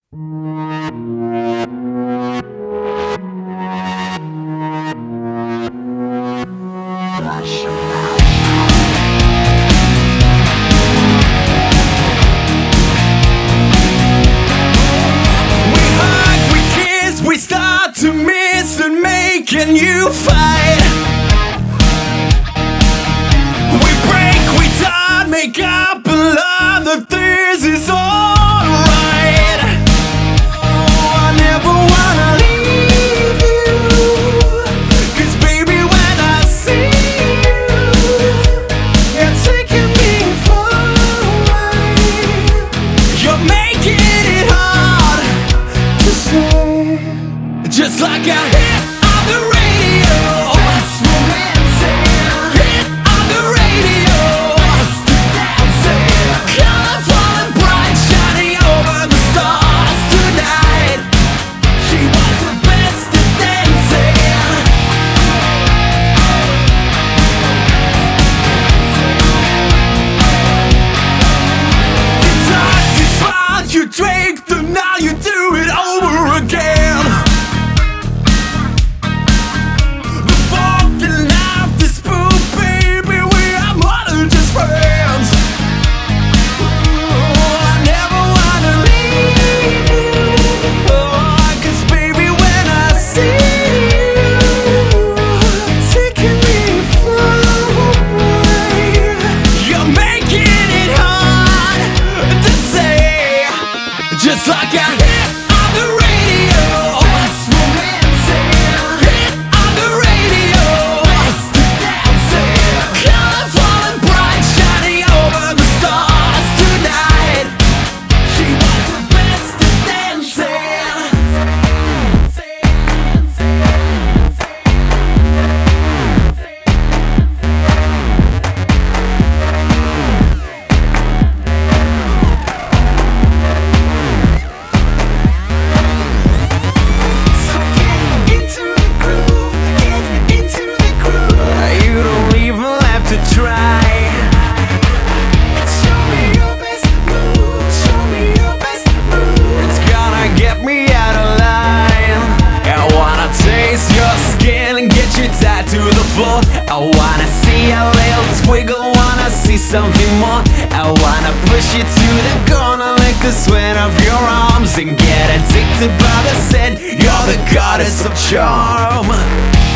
hug, we kiss, we start to miss and make a new fight. We break, we don't make up and learn that this is alright. Oh, I never wanna leave you, 'cause baby when I see you, you're taking me far away. You're making it hard to say, just like a hit on the radio. That's romantic. Hit on the radio. That's dancing. Colorful and bright, shining over the stars tonight. She was the best at dancing. You talk, you smile, you drink, then now you do it over again. The fault in life, this spook, baby, we are more than just friends. Oh, I never wanna leave you. Oh, 'cause baby, when I see you, taking me far away. You're making it hard to say, just like a hit on the radio. That's romantic. Hit on the radio. That's dancing. Colorful and bright, shining over the stars tonight. She was the best at dancing. So get into the groove, get into the groove. You don't even have to try. Show me your best move, show me your best move. It's gonna get me out of line. I wanna taste your skin and get you tied to the floor. I wanna see a little twiggle, wanna see something more. I wanna push you to the corner, lick the sweat of your arms and get addicted by the scent. You're the goddess of charm.